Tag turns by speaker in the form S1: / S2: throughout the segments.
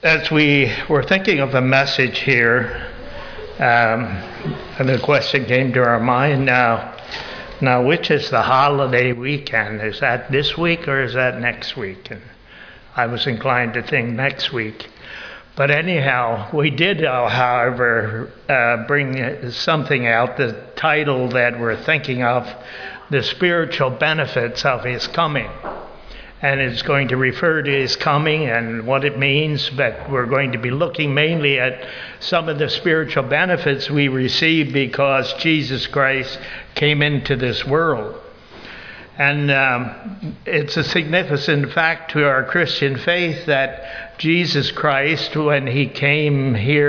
S1: As we were thinking of the message here, and the question came to our mind now which is the holiday weekend? Is that this week or is that next week? And I was inclined to think next week. But anyhow, we did, however, bring something out, the title that we're thinking of, The Spiritual Benefits of His Coming. And it's going to refer to His coming and what it means, but we're going to be looking mainly at some of the spiritual benefits we receive because Jesus Christ came into this world. And it's a significant fact to our Christian faith that Jesus Christ, when He came here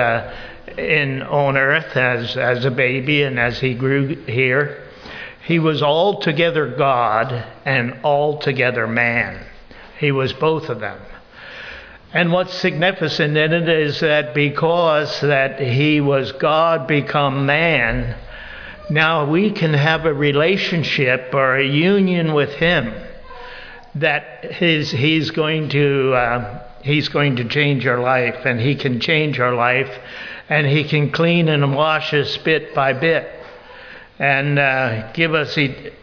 S1: on earth as a baby and as He grew here, He was altogether God and altogether man. He was both of them. And what's significant in it is that because that He was God become man, now we can have a relationship or a union with Him that He's going to change our life, and He can change our life, and He can clean and wash us bit by bit. And give us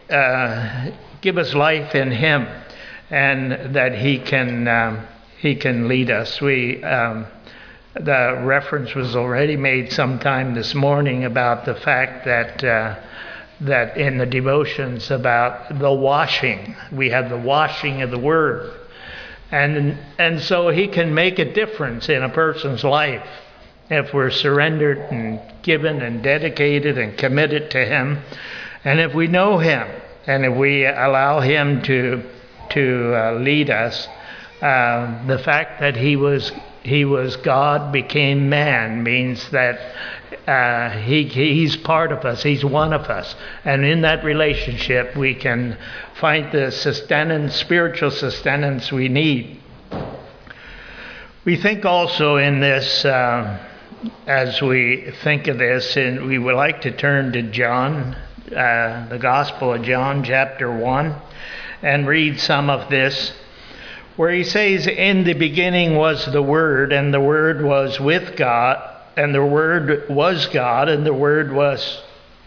S1: life in Him, and that He can lead us. The reference was already made sometime this morning about the fact that in the devotions about the washing, we have the washing of the Word, and so He can make a difference in a person's life. If we're surrendered and given and dedicated and committed to Him, and if we know Him, and if we allow Him to lead us, the fact that He was God became man means that He's part of us. He's one of us, and in that relationship we can find the spiritual sustenance we need. We think also in this. As we think of this, and we would like to turn to John, the Gospel of John, chapter 1, and read some of this, where he says, "In the beginning was the Word, and the Word was with God, and the Word was God, and the Word was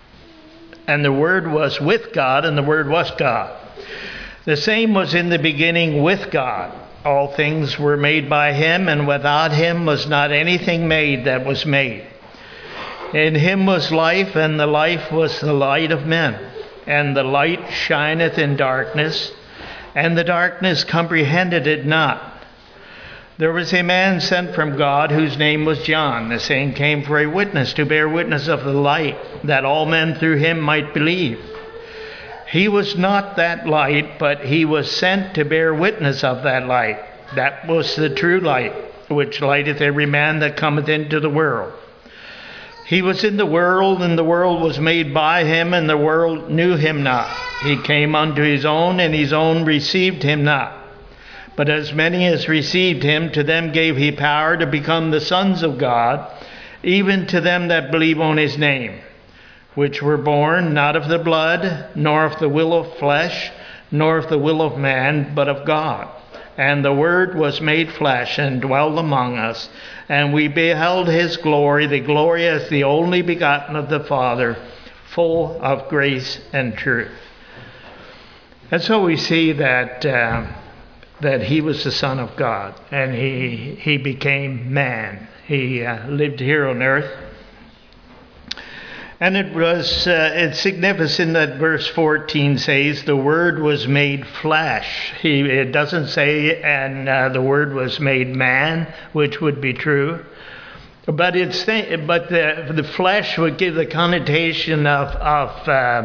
S1: with God, and the Word was God. The same was in the beginning with God. All things were made by Him, and without Him was not anything made that was made. In Him was life, and the life was the light of men. And the light shineth in darkness, and the darkness comprehended it not. There was a man sent from God, whose name was John. The same came for a witness, to bear witness of the light, that all men through him might believe. He was not that light, but he was sent to bear witness of that light. That was the true light, which lighteth every man that cometh into the world. He was in the world, and the world was made by Him, and the world knew Him not. He came unto His own, and His own received Him not. But as many as received Him, to them gave He power to become the sons of God, even to them that believe on His name, which were born not of the blood, nor of the will of flesh, nor of the will of man, but of God. And the Word was made flesh, and dwelled among us, and we beheld His glory, the glory as the only begotten of the Father, full of grace and truth." And so we see that He was the Son of God, and He became man. He lived here on earth. And it's significant that verse 14 says the Word was made flesh. It doesn't say, and the Word was made man, which would be true. But the flesh would give the connotation of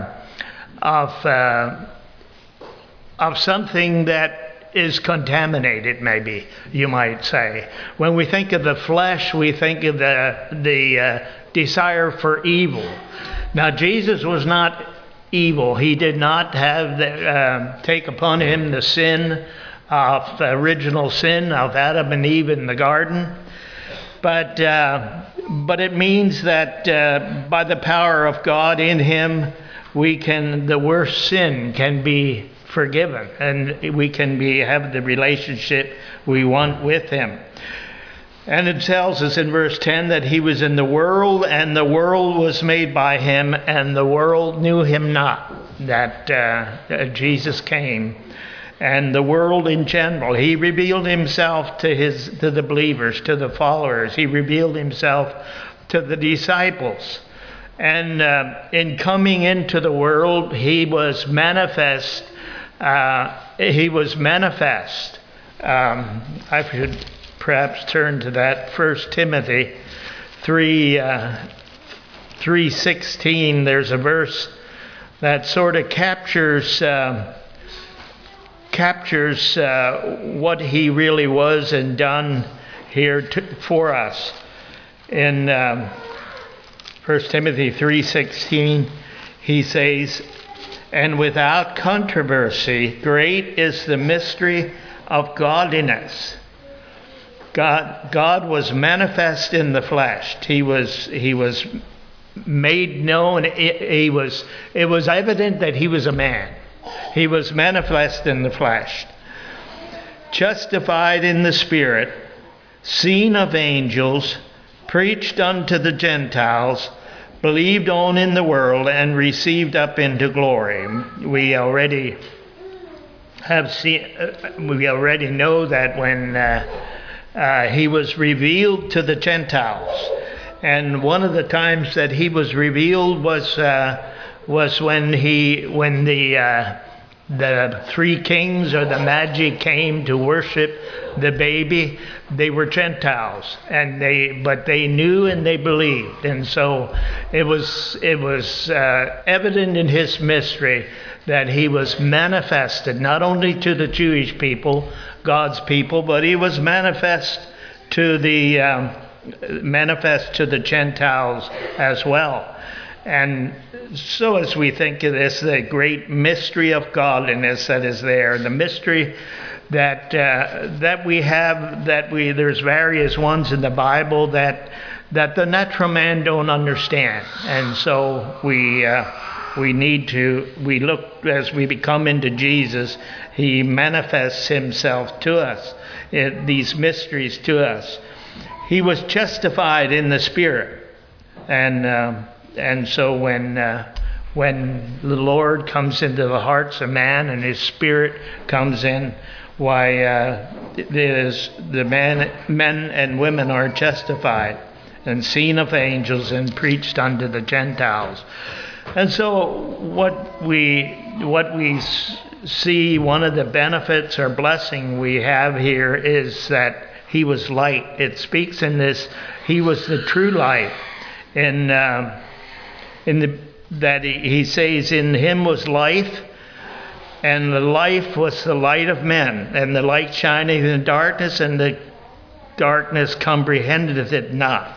S1: something that is contaminated, maybe you might say. When we think of the flesh, we think of the desire for evil. Now, Jesus was not evil. He did not take upon Him the sin of the original sin of Adam and Eve in the garden. But it means that by the power of God in Him, the worst sin can be forgiven, and we can have the relationship we want with Him. And it tells us in verse 10 that he was in the world, and the world was made by him, and the world knew him not. That Jesus came. And the world in general, he revealed himself to the believers, to the followers. He revealed himself to the disciples. And in coming into the world, he was manifest. I should perhaps turn to that 1 Timothy 3:16. There's a verse that sort of captures what he really was and done here for us. In 1 Timothy 3:16, he says, "And without controversy, great is the mystery of godliness." God was manifest in the flesh. He was made known. It was evident that he was a man. He was manifest in the flesh. Justified in the Spirit, seen of angels, preached unto the Gentiles, believed on in the world, and received up into glory. We already know that when he was revealed to the Gentiles, and one of the times that he was revealed was when the three kings or the Magi came to worship the baby. They were Gentiles, but they knew and they believed, and so it was evident in his mystery that he was manifested not only to the Jewish people, God's people, but he was manifest to the Gentiles as well. And so as we think of this, the great mystery of godliness that is there, the mystery that we have, there's various ones in the Bible that the natural man don't understand, and so we look as we become into Jesus. He manifests himself to us, these mysteries to us. He was justified in the Spirit, and so when the Lord comes into the hearts of man and his Spirit comes in, the men and women are justified and seen of angels and preached unto the Gentiles. And so what we see, one of the benefits or blessing we have here is that he was light. It speaks in this, he was the true light. He says, in him was life, and the life was the light of men, and the light shineth in darkness, and the darkness comprehended it not.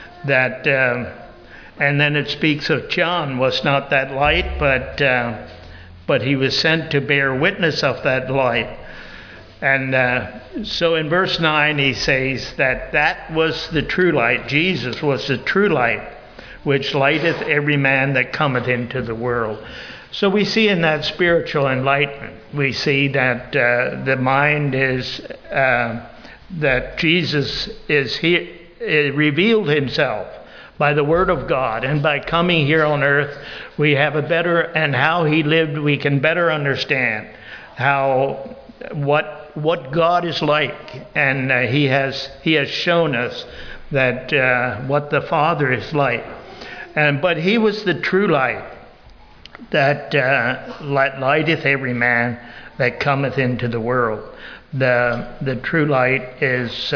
S1: And then it speaks of John was not that light, but he was sent to bear witness of that light. And so in verse 9 he says that was the true light. Jesus was the true light, which lighteth every man that cometh into the world. So we see in that spiritual enlightenment, we see that the mind is, that Jesus is here, revealed himself by the Word of God, and by coming here on earth, we have a better, and how he lived, we can better understand what God is like, and he has shown us that what the Father is like. But he was the true light that lighteth every man that cometh into the world. The true light is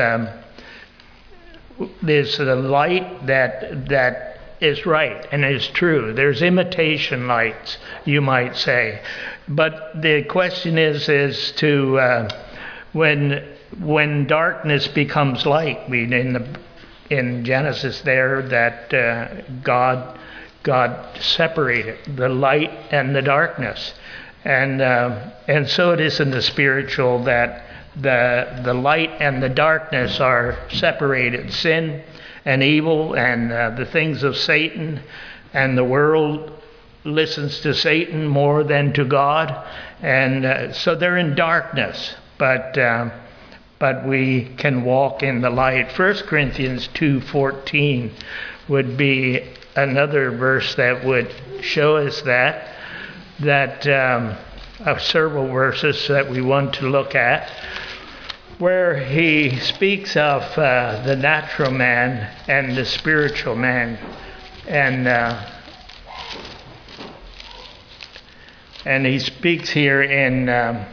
S1: the light that is right and is true. There's imitation lights, you might say. But the question is to when darkness becomes light. In Genesis there that God separated the light and the darkness, and so it is in the spiritual that the light and the darkness are separated. Sin and evil and the things of Satan, and the world listens to Satan more than to God, and so they're in darkness. But but we can walk in the light. 1 Corinthians 2:14 would be another verse that would show us that of several verses that we want to look at, where he speaks of the natural man and the spiritual man. And he speaks here in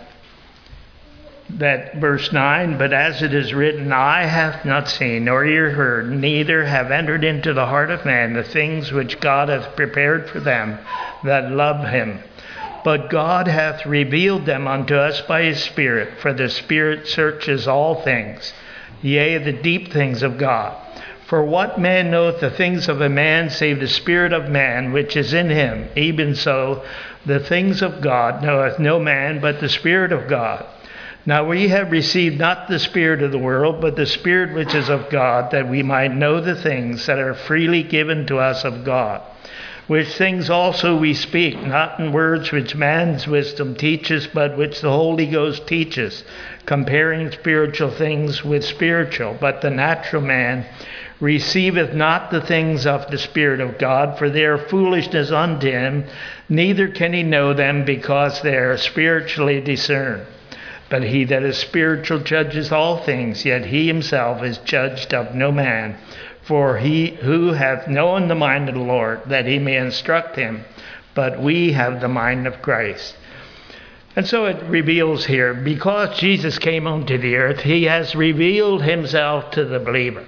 S1: that verse 9, but as it is written, eye hath not seen, nor ear heard, neither have entered into the heart of man the things which God hath prepared for them that love him. But God hath revealed them unto us by his Spirit, for the Spirit searches all things, yea, the deep things of God. For what man knoweth the things of a man, save the spirit of man which is in him? Even so, the things of God knoweth no man, but the Spirit of God. Now we have received not the spirit of the world, but the Spirit which is of God, that we might know the things that are freely given to us of God. Which things also we speak, not in words which man's wisdom teaches, but which the Holy Ghost teaches, comparing spiritual things with spiritual. But the natural man receiveth not the things of the Spirit of God, for they are foolishness unto him, neither can he know them, because they are spiritually discerned. But he that is spiritual judges all things, yet he himself is judged of no man. For he who hath known the mind of the Lord, that he may instruct him, but we have the mind of Christ. And so it reveals here, because Jesus came onto the earth, he has revealed himself to the believer.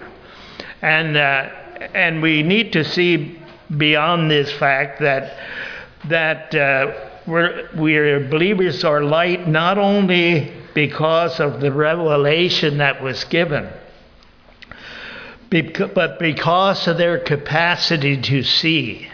S1: And we need to see beyond this fact that we're believers are light not only because of the revelation that was given, but because of their capacity to see.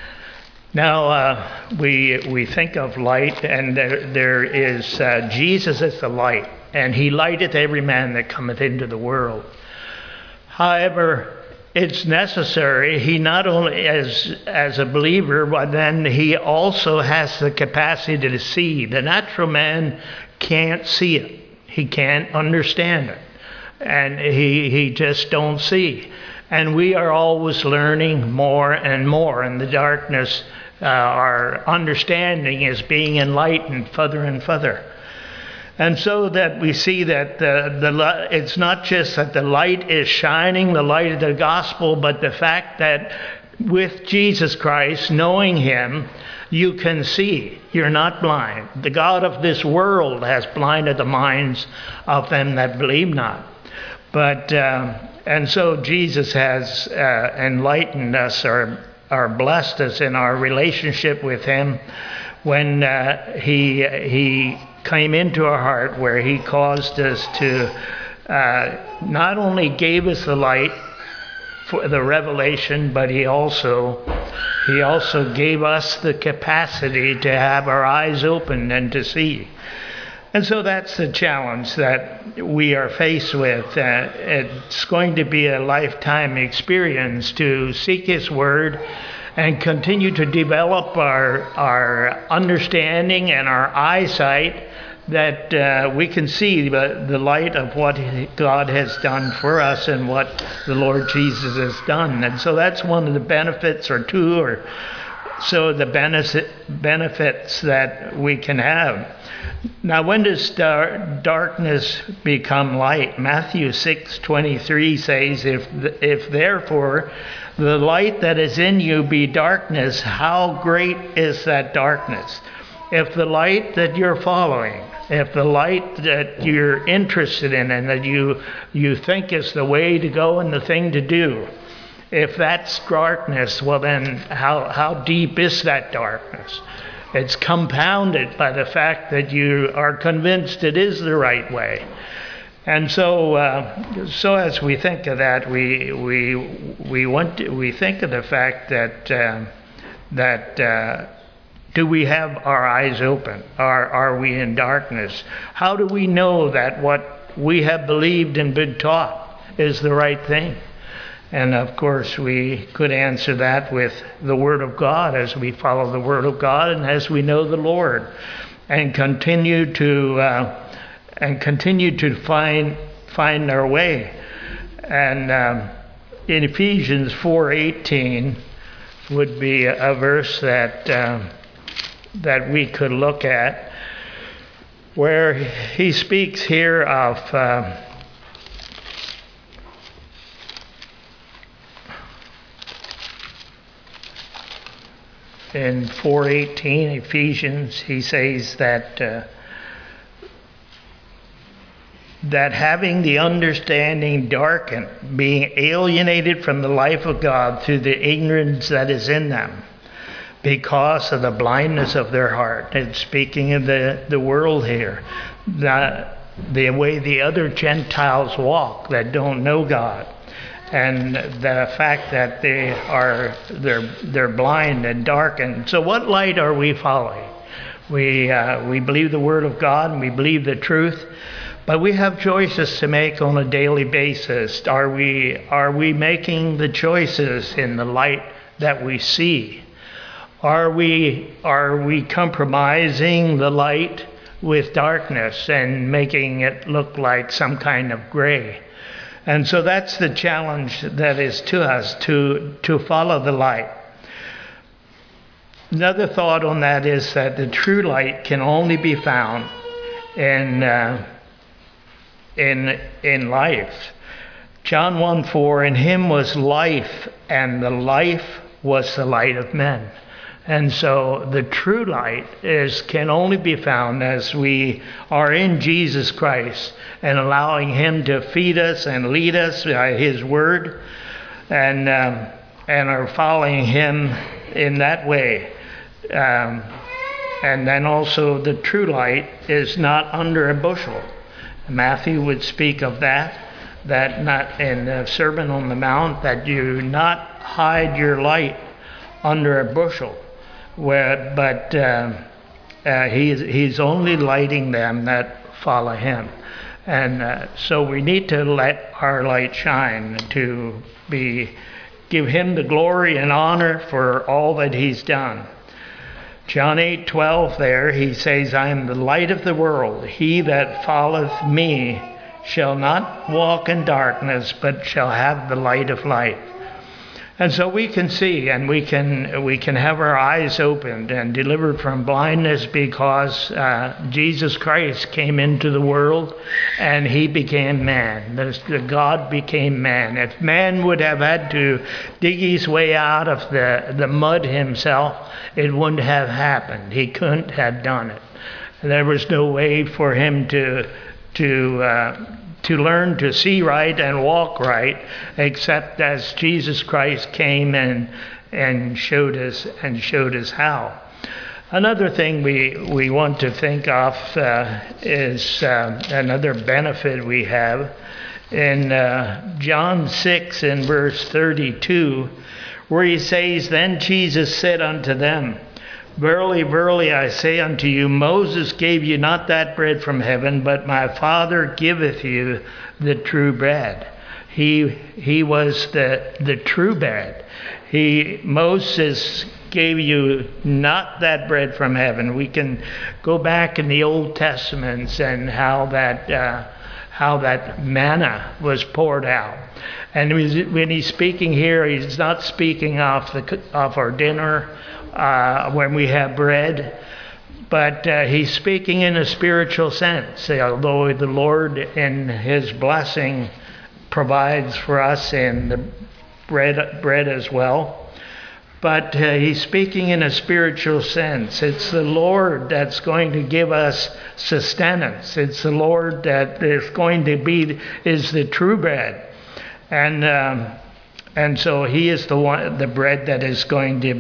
S1: Now, we think of light, and there is Jesus is the light, and he lighteth every man that cometh into the world. However, it's necessary, he not only as a believer, but then he also has the capacity to see. The natural man can't see it. He can't understand it. And he just don't see. And we are always learning more and more. In the darkness, our understanding is being enlightened further and further. And so that we see that it's not just that the light is shining, the light of the gospel, but the fact that with Jesus Christ, knowing him, you can see. You're not blind. The God of this world has blinded the minds of them that believe not. But and so Jesus has enlightened us or blessed us in our relationship with him when he came into our heart, where he caused us to not only gave us the light for the revelation, but he also gave us the capacity to have our eyes open and to see. And so that's the challenge that we are faced with. It's going to be a lifetime experience to seek his word and continue to develop our understanding and our eyesight, that we can see the light of what God has done for us and what the Lord Jesus has done. And so that's one of the benefits, or two, or so the benefits that we can have. Now, when does darkness become light? Matthew 6:23 says, if therefore the light that is in you be darkness, how great is that darkness? If the light that you're following, if the light that you're interested in and that you think is the way to go and the thing to do, if that's darkness, well then how deep is that darkness? It's compounded by the fact that you are convinced it is the right way. And so as we think of that, we think of the fact that do we have our eyes open? Are we in darkness? How do we know that what we have believed and been taught is the right thing? And of course, we could answer that with the Word of God, as we follow the Word of God and as we know the Lord, and continue to find find our way. And in Ephesians 4:18 would be a verse that we could look at, where he speaks here of in 4:18 Ephesians, he says that having the understanding darkened, being alienated from the life of God through the ignorance that is in them, because of the blindness of their heart. And speaking of the world here, the way the other Gentiles walk that don't know God, and the fact that they're blind and darkened. So what light are we following? We believe the Word of God, and we believe the truth. But we have choices to make on a daily basis. Are we making the choices in the light that we see? Are we compromising the light with darkness and making it look like some kind of gray? And so that's the challenge that is to us, to follow the light. Another thought on that is that the true light can only be found in life. John 1:4, in him was life, and the life was the light of men. And so the true light can only be found as we are in Jesus Christ and allowing him to feed us and lead us by his word, and are following him in that way. And then also the true light is not under a bushel. Matthew would speak of that not in the Sermon on the Mount, that you not hide your light under a bushel, but he's only lighting them that follow him. And so we need to let our light shine, to give him the glory and honor for all that he's done. John 8:12 there, he says, I am the light of the world. He that followeth me shall not walk in darkness, but shall have the light of life. And so we can see, and we can have our eyes opened and delivered from blindness, because Jesus Christ came into the world and he became man. The God became man. If man would have had to dig his way out of the mud himself, it wouldn't have happened. He couldn't have done it. There was no way for him to learn to see right and walk right, except as Jesus Christ came and showed us how. Another thing we want to think of is another benefit we have in John 6 in verse 32, where he says, Then Jesus said unto them, Verily, verily, I say unto you, Moses gave you not that bread from heaven, but my Father giveth you the true bread. He was the true bread. Moses gave you not that bread from heaven. We can go back in the Old Testaments and how that manna was poured out. And when he's speaking here, he's not speaking off our dinner when we have bread, but he's speaking in a spiritual sense. Although the Lord in his blessing provides for us in the bread as well, but he's speaking in a spiritual sense. It's the Lord that's going to give us sustenance. It's the Lord that is going to is the true bread, and so he is the bread that is going to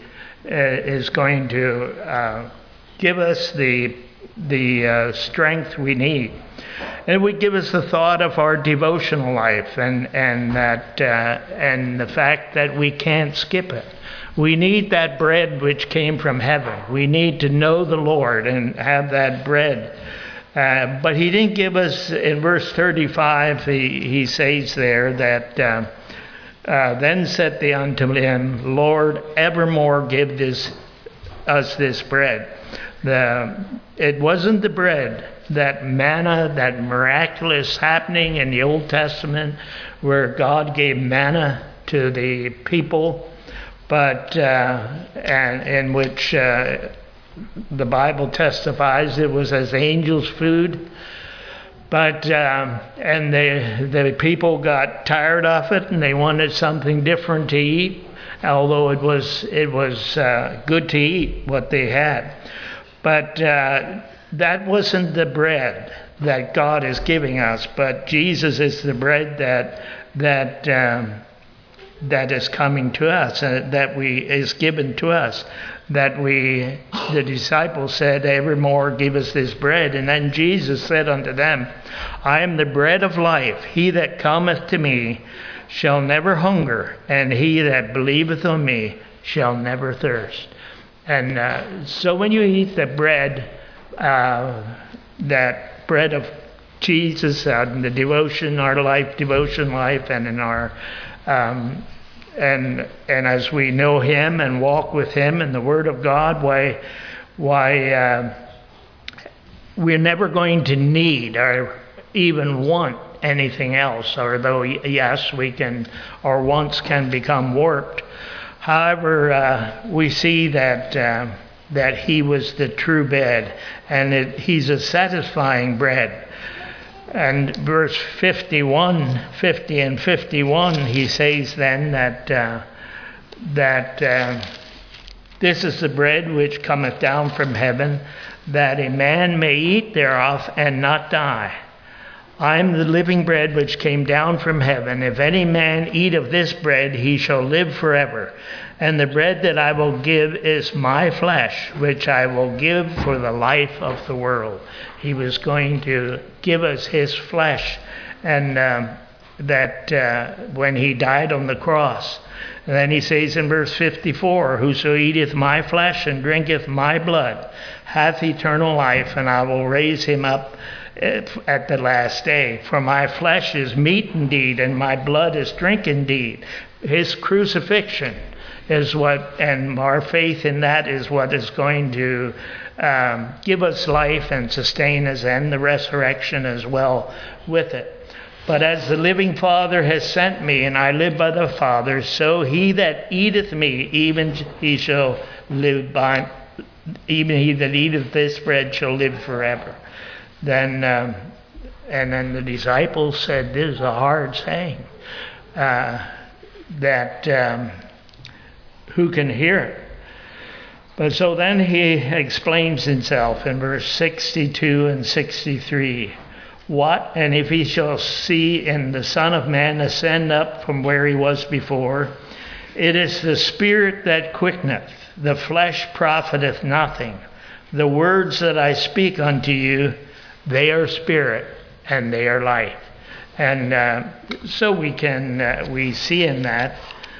S1: give us the strength we need. And it would give us the thought of our devotional life and the fact that we can't skip it. We need that bread which came from heaven. We need to know the Lord and have that bread. But he didn't give us, in verse 35, he says there that, Then said they unto him, Lord, evermore give us this bread. It wasn't the bread, that manna, that miraculous happening in the Old Testament where God gave manna to the people, but and in which the Bible testifies it was as angels' food. But and the people got tired of it, and they wanted something different to eat. Although it was good to eat what they had, but that wasn't the bread that God is giving us. But Jesus is the bread that is coming to us, and is given to us. The disciples said, "Evermore give us this bread." And then Jesus said unto them, "I am the bread of life. He that cometh to me shall never hunger, and he that believeth on me shall never thirst." And so when you eat the bread, that bread of Jesus, in the devotion, our devotion life, and in our and as we know Him and walk with Him in the Word of God, why we're never going to need or even want anything else, although yes, we can, our wants can become warped. However, we see that He was the true bread, and He's a satisfying bread. And verse 50 and 51, he says then that this is the bread which cometh down from heaven, that a man may eat thereof and not die. I am the living bread which came down from heaven. If any man eat of this bread, he shall live forever. And the bread that I will give is my flesh, which I will give for the life of the world. He was going to give us His flesh, and when He died on the cross. And then He says in verse 54, "Whoso eateth my flesh and drinketh my blood hath eternal life, and I will raise him up at the last day. For my flesh is meat indeed, and my blood is drink indeed." His crucifixion is what, and our faith in that is what is going to give us life and sustain us, and the resurrection as well with it. But as the living Father has sent me, and I live by the Father, so he that eateth me, even he shall live by, even he that eateth this bread shall live forever. Then, and then the disciples said, "This is a hard saying, who can hear it?" But so then He explains Himself in verse 62 and 63. "What? And if he shall see in the Son of Man ascend up from where He was before, it is the Spirit that quickeneth, the flesh profiteth nothing. The words that I speak unto you, they are spirit and they are life." And so we see in that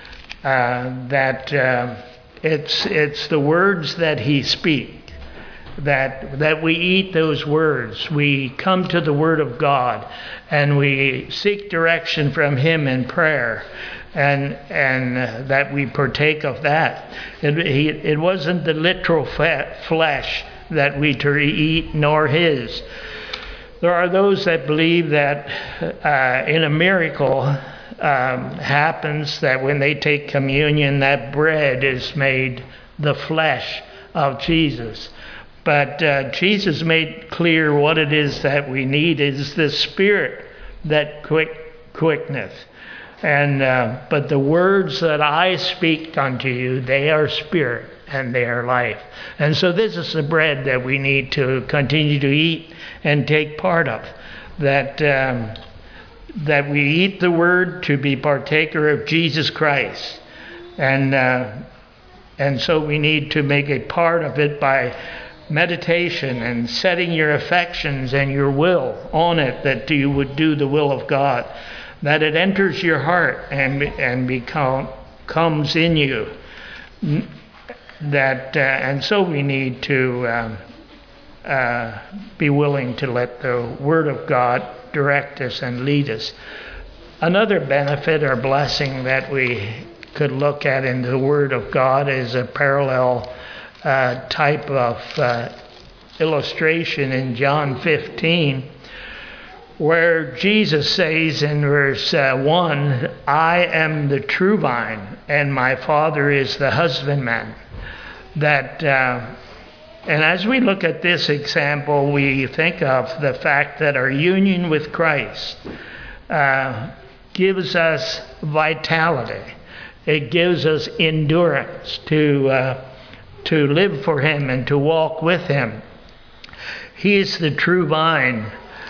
S1: it's the words that He speaks, that we eat those words. We come to the Word of God, and we seek direction from Him in prayer, and that we partake of that. It wasn't the literal flesh that we to eat, nor His. There are those that believe that in a miracle happens, that when they take communion, that bread is made the flesh of Jesus. But Jesus made clear what it is that we need is the Spirit that quickeneth. And but the words that I speak unto you, they are spirit and they are life. And so this is the bread that we need to continue to eat and take part of. That we eat the Word to be partaker of Jesus Christ. And so we need to make a part of it by meditation and setting your affections and your will on it, that you would do the will of God, that it enters your heart and comes in you. And so we need to be willing to let the Word of God direct us and lead us. Another benefit or blessing that we could look at in the Word of God is a parallel type of illustration in John 15, where Jesus says in verse 1, I am the true vine, and my Father is the husbandman. And as we look at this example, we think of the fact that our union with Christ gives us vitality. It gives us endurance to live for Him and to walk with Him. He is the true vine,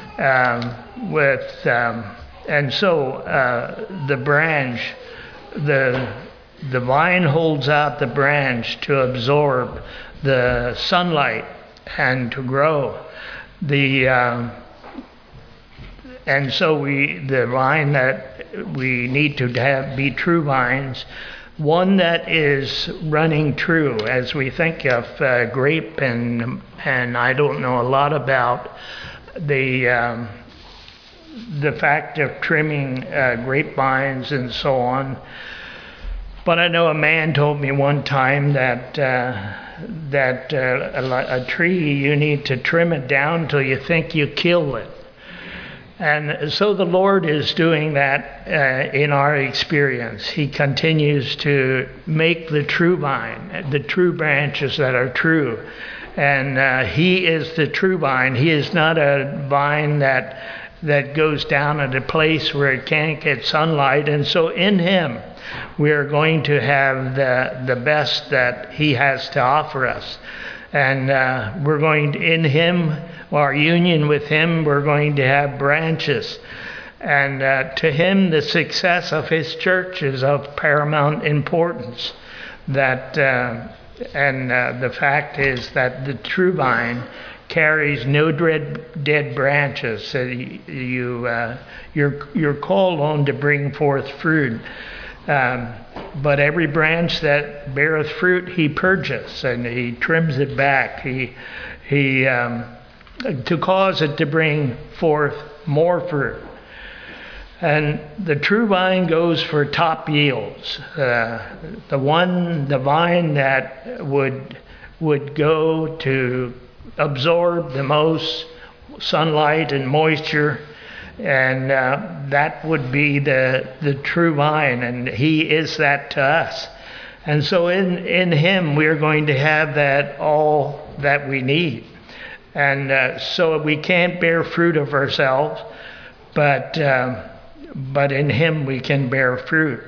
S1: and so the branch, the vine holds out the branch to absorb the sunlight and to grow. And so the vine that we need to have be true vines, one that is running true. As we think of grape, and I don't know a lot about the fact of trimming grapevines and so on, but I know a man told me one time that a tree, you need to trim it down till you think you kill it. And so the Lord is doing that in our experience. He continues to make the true vine, the true branches that are true. And He is the true vine. He is not a vine that goes down at a place where it can't get sunlight. And so in Him, we are going to have the best that He has to offer us. And we're going to, in Him, our union with Him, we're going to have branches. And to Him, the success of His church is of paramount importance. The fact is that the true vine carries no dead branches. You're called on to bring forth fruit. But every branch that beareth fruit, He purges and He trims it back. To cause it to bring forth more fruit. And the true vine goes for top yields. The vine that would go to absorb the most sunlight and moisture, and that would be the true vine, and He is that to us. And so in Him we are going to have that all that we need. And so we can't bear fruit of ourselves, but in Him we can bear fruit.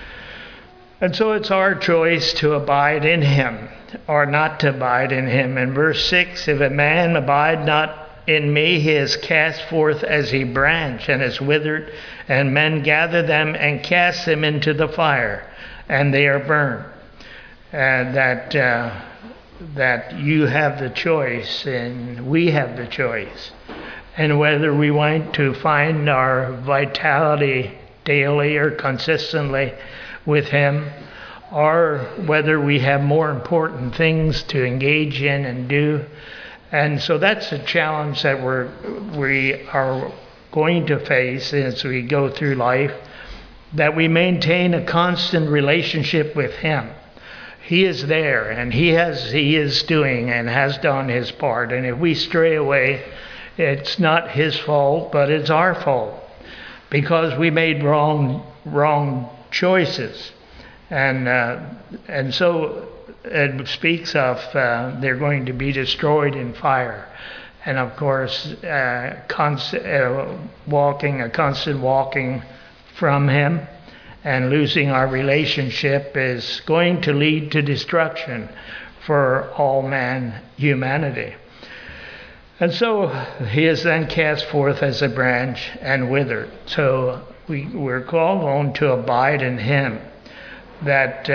S1: And so it's our choice to abide in Him or not to abide in Him. In verse 6, if a man abide not in me, he is cast forth as a branch and is withered, and men gather them and cast them into the fire, and they are burned. And that you have the choice, and we have the choice. And whether we want to find our vitality daily or consistently with Him, or whether we have more important things to engage in and do. And so that's a challenge that we are going to face as we go through life, that we maintain a constant relationship with Him. He is there, and He is doing and has done His part. And if we stray away, it's not His fault, but it's our fault, because we made wrong choices. And so it speaks of they're going to be destroyed in fire. And of course, constant walking from Him and losing our relationship is going to lead to destruction for all humanity. And so He is then cast forth as a branch and withered. So we're called on to abide in Him. That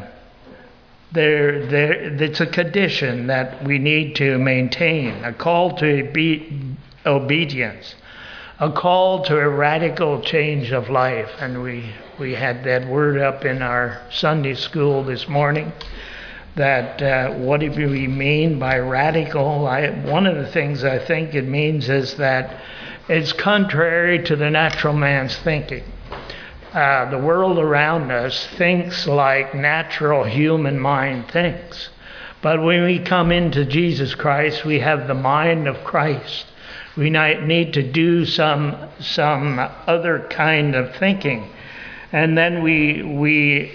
S1: it's a condition that we need to maintain, a call to obedience, a call to a radical change of life. And we had that word up in our Sunday school this morning, that what do we mean by radical? One of the things I think it means is that it's contrary to the natural man's thinking. The world around us thinks like natural human mind thinks. But when we come into Jesus Christ, we have the mind of Christ. We need to do some other kind of thinking. And then we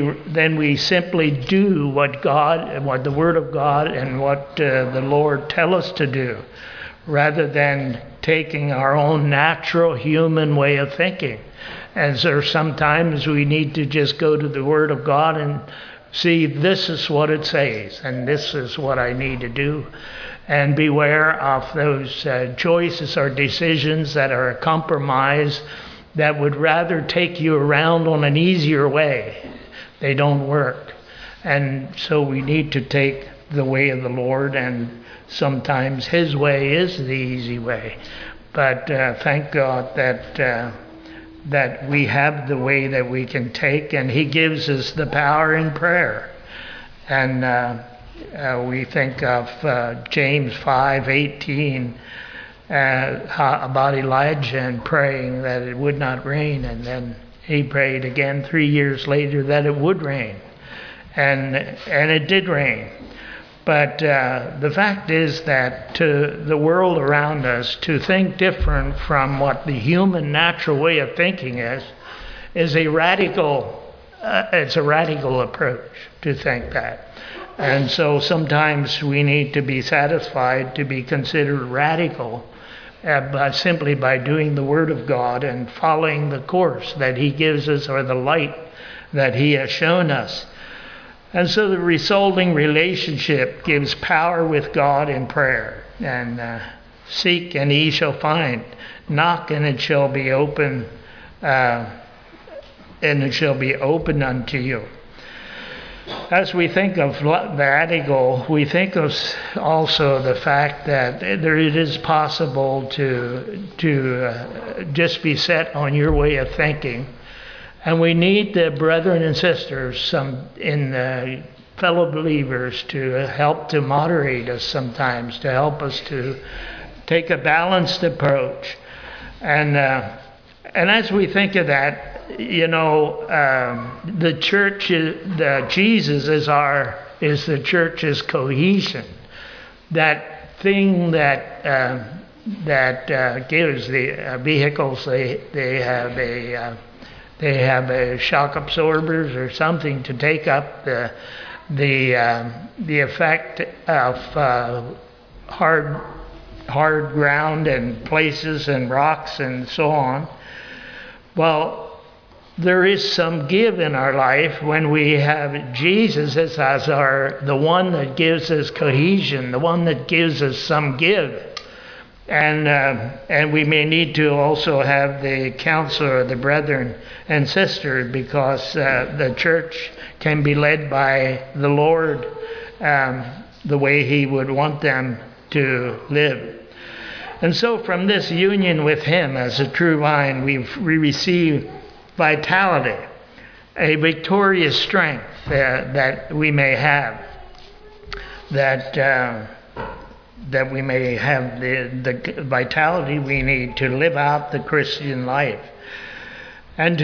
S1: simply do what the Word of God and what the Lord tell us to do, rather than taking our own natural human way of thinking. And so sometimes we need to just go to the Word of God and see, this is what it says, and this is what I need to do. And beware of those choices or decisions that are a compromise that would rather take you around on an easier way. They don't work. And so we need to take the way of the Lord, and sometimes His way is the easy way. But thank God that we have the way that we can take, and He gives us the power in prayer. And we think of James 5:18 about Elijah and praying that it would not rain, and then he prayed again 3 years later that it would rain, and it did rain. But the fact is that to the world around us, to think different from what the human natural way of thinking is a radical approach to think that. And so sometimes we need to be satisfied to be considered radical simply by doing the Word of God and following the course that He gives us, or the light that He has shown us. And so the resulting relationship gives power with God in prayer. And seek and ye shall find. Knock and it shall be open. And it shall be open unto you. As we think of radical, we think of also the fact that it is possible to just be set on your way of thinking. And we need the brethren and sisters, fellow believers, to help to moderate us sometimes, to help us to take a balanced approach. And as we think of that, the church, Jesus is the church's cohesion. That thing that gives the vehicles, they have a shock absorbers or something to take up the effect of hard ground and places and rocks and so on. Well, there is some give in our life when we have Jesus as the one that gives us cohesion, the one that gives us some give. And we may need to also have the counsel of the brethren and sisters, because the church can be led by the Lord the way He would want them to live. And so from this union with Him as a true vine, we receive vitality, a victorious strength that we may have, that we may have the vitality we need to live out the Christian life. And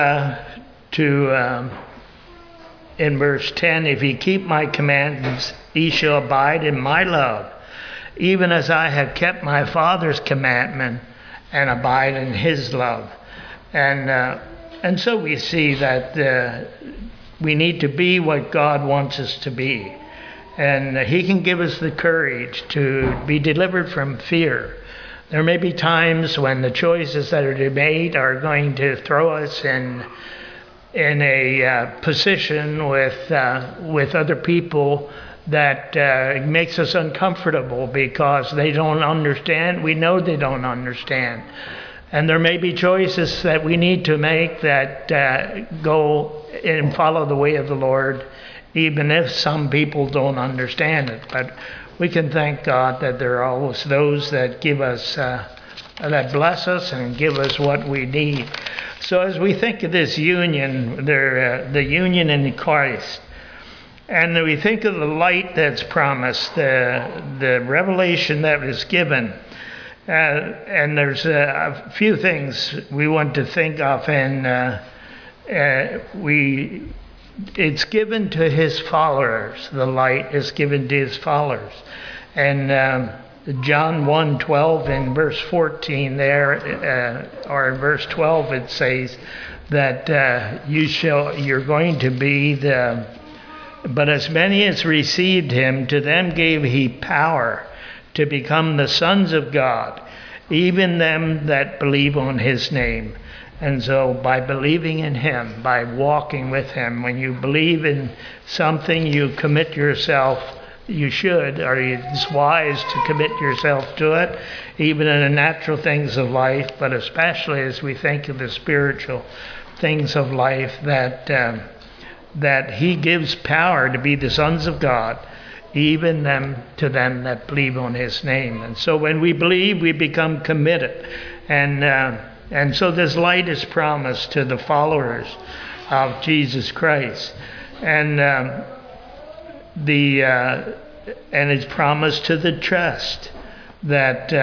S1: in verse 10, if ye keep my commandments, ye shall abide in my love, even as I have kept my Father's commandment and abide in His love. And so we see that we need to be what God wants us to be. And He can give us the courage to be delivered from fear. There may be times when the choices that are made are going to throw us in a position with other people that makes us uncomfortable because they don't understand. We know they don't understand. And there may be choices that we need to make that go and follow the way of the Lord, even if some people don't understand it. But we can thank God that there are always those that give us, that bless us and give us what we need. So as we think of this union, the union in Christ, and we think of the light that's promised, the revelation that was given, and there's a few things we want to think of, and we it's given to his followers. The light is given to his followers. And John 1:12 in verse 14 there, or in verse 12, it says that you're going to be but as many as received him, to them gave he power to become the sons of God, even them that believe on his name. And so by believing in him, by walking with him, when you believe in something, you commit yourself. You should, or it's wise to commit yourself to it, even in the natural things of life, but especially as we think of the spiritual things of life, that he gives power to be the sons of God, even to them that believe on his name. And so when we believe, we become committed. And so this light is promised to the followers of Jesus Christ. And it's promised to the trust that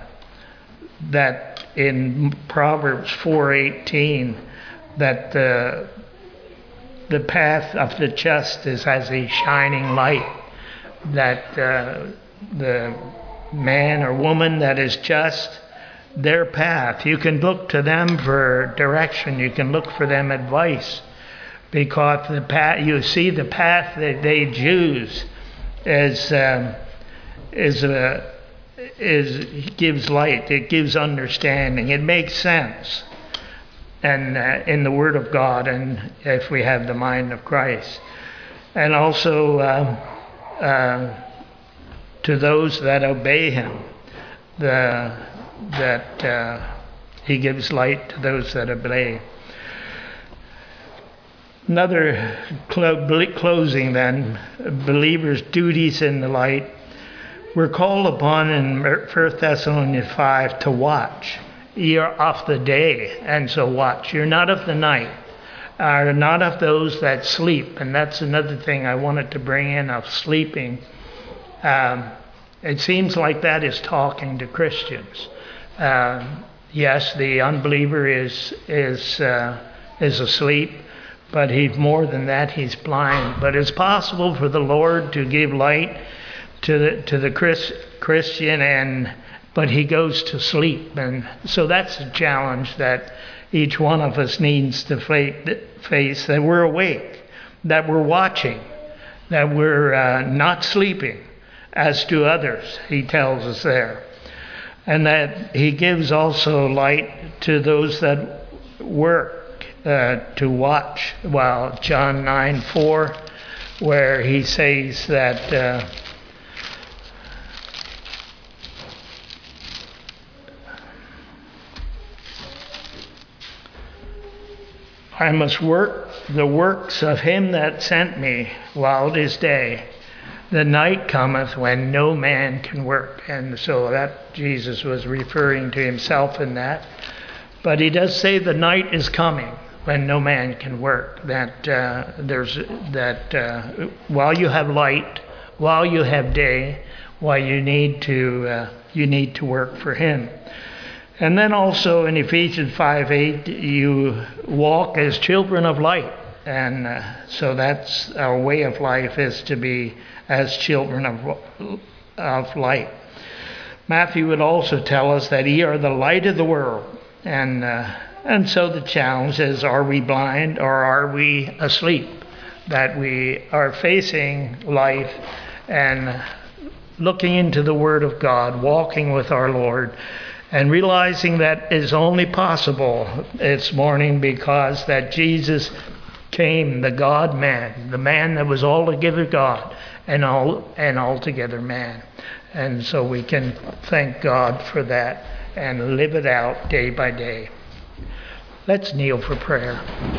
S1: in Proverbs 4:18 that the path of the just is as a shining light, that the man or woman that is just, their path, you can look to them for direction, you can look for them advice, because the path, you see the path that they choose gives light, it gives understanding, it makes sense, and in the Word of God, and if we have the mind of Christ. And also to those that obey him, that he gives light to those that obey. Another closing then, believers' duties in the light. We're called upon in 1 Thessalonians 5 to watch. You're of the day, and so watch. You're not of the night. Are not of those that sleep. And that's another thing I wanted to bring in, of sleeping. It seems like that is talking to Christians. Yes, the unbeliever is asleep, but he's more than that, he's blind. But it's possible for the Lord to give light to the Christian, but he goes to sleep. And so that's a challenge that each one of us needs to face, that we're awake, that we're watching, that we're not sleeping as do others, he tells us there. And that he gives also light to those that work, to watch. Well, John 9:4, where he says that I must work the works of him that sent me while it is day. The night cometh when no man can work. And so that Jesus was referring to himself in that. But he does say the night is coming when no man can work. That while you have light, while you have day, while you need to work for him. And then also in Ephesians 5:8, you walk as children of light. And so that's our way of life, is to be as children of light. Matthew would also tell us that ye are the light of the world. And so the challenge is, are we blind or are we asleep? That we are facing life and looking into the Word of God, walking with our Lord, and realizing that is only possible this morning because that Jesus came, the God-man, the man that was altogether God and altogether man. And so we can thank God for that and live it out day by day. Let's kneel for prayer.